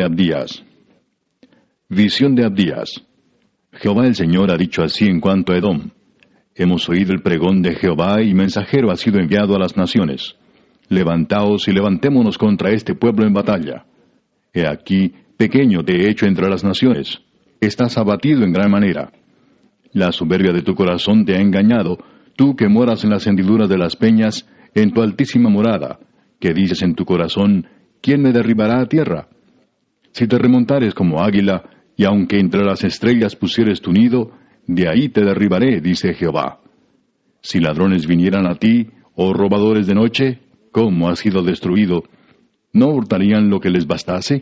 Abdías. Visión de Abdías. Jehová el Señor ha dicho así en cuanto a Edom: Hemos oído el pregón de Jehová, y mensajero ha sido enviado a las naciones. Levantaos y levantémonos contra este pueblo en batalla. He aquí, pequeño te he hecho entre las naciones. Estás abatido en gran manera. La soberbia de tu corazón te ha engañado, tú que moras en las hendiduras de las peñas, en tu altísima morada, que dices en tu corazón: ¿quién me derribará a tierra? Si te remontares como águila, y aunque entre las estrellas pusieres tu nido, de ahí te derribaré, dice Jehová. Si ladrones vinieran a ti, o robadores de noche, ¿cómo has sido destruido? ¿No hurtarían lo que les bastase?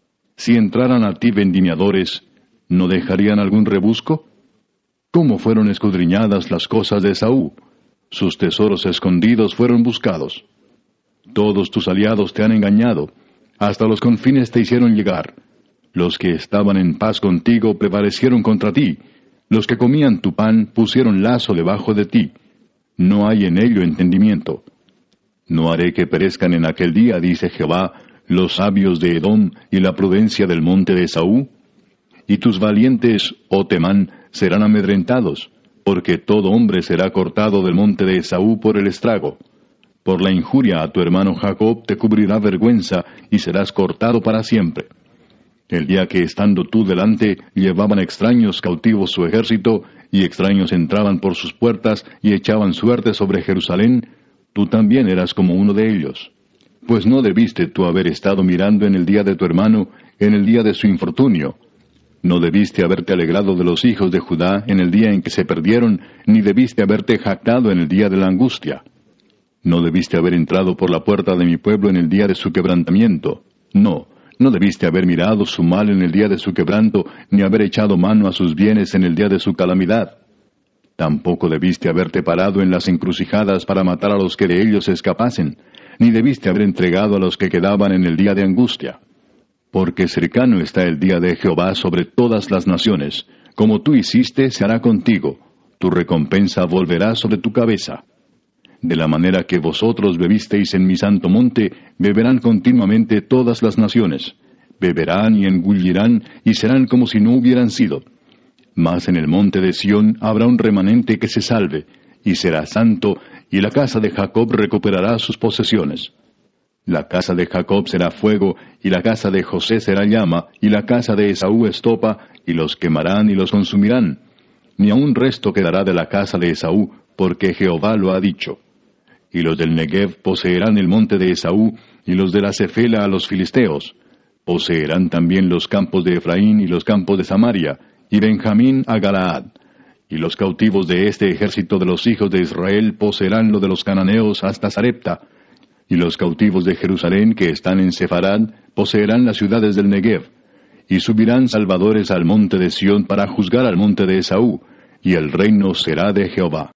Si entraran a ti vendimiadores, ¿no dejarían algún rebusco? ¿Cómo fueron escudriñadas las cosas de Esaú? Sus tesoros escondidos fueron buscados. Todos tus aliados te han engañado, hasta los confines te hicieron llegar. Los que estaban en paz contigo prevalecieron contra ti. Los que comían tu pan pusieron lazo debajo de ti. No hay en ello entendimiento. No haré que perezcan en aquel día, dice Jehová, los sabios de Edom y la prudencia del monte de Esaú. Y tus valientes, oh Temán, serán amedrentados, porque todo hombre será cortado del monte de Esaú por el estrago. Por la injuria a tu hermano Jacob te cubrirá vergüenza, y serás cortado para siempre. El día que estando tú delante llevaban extraños cautivos su ejército, y extraños entraban por sus puertas y echaban suerte sobre Jerusalén, tú también eras como uno de ellos. Pues no debiste tú haber estado mirando en el día de tu hermano, en el día de su infortunio. No debiste haberte alegrado de los hijos de Judá en el día en que se perdieron, ni debiste haberte jactado en el día de la angustia. No debiste haber entrado por la puerta de mi pueblo en el día de su quebrantamiento. No debiste haber mirado su mal en el día de su quebranto, ni haber echado mano a sus bienes en el día de su calamidad. Tampoco debiste haberte parado en las encrucijadas para matar a los que de ellos escapasen, ni debiste haber entregado a los que quedaban en el día de angustia. Porque cercano está el día de Jehová sobre todas las naciones. Como tú hiciste, se hará contigo. Tu recompensa volverá sobre tu cabeza. De la manera que vosotros bebisteis en mi santo monte, beberán continuamente todas las naciones. Beberán y engullirán, y serán como si no hubieran sido. Mas en el monte de Sión habrá un remanente que se salve, y será santo, y la casa de Jacob recuperará sus posesiones. La casa de Jacob será fuego, y la casa de José será llama, y la casa de Esaú estopa, y los quemarán y los consumirán. Ni aun resto quedará de la casa de Esaú, porque Jehová lo ha dicho. Y los del Negev poseerán el monte de Esaú, y los de la Cefela a los filisteos. Poseerán también los campos de Efraín y los campos de Samaria, y Benjamín a Galaad. Y los cautivos de este ejército de los hijos de Israel poseerán lo de los cananeos hasta Sarepta. Y los cautivos de Jerusalén que están en Sefarad poseerán las ciudades del Negev. Y subirán salvadores al monte de Sión para juzgar al monte de Esaú, y el reino será de Jehová.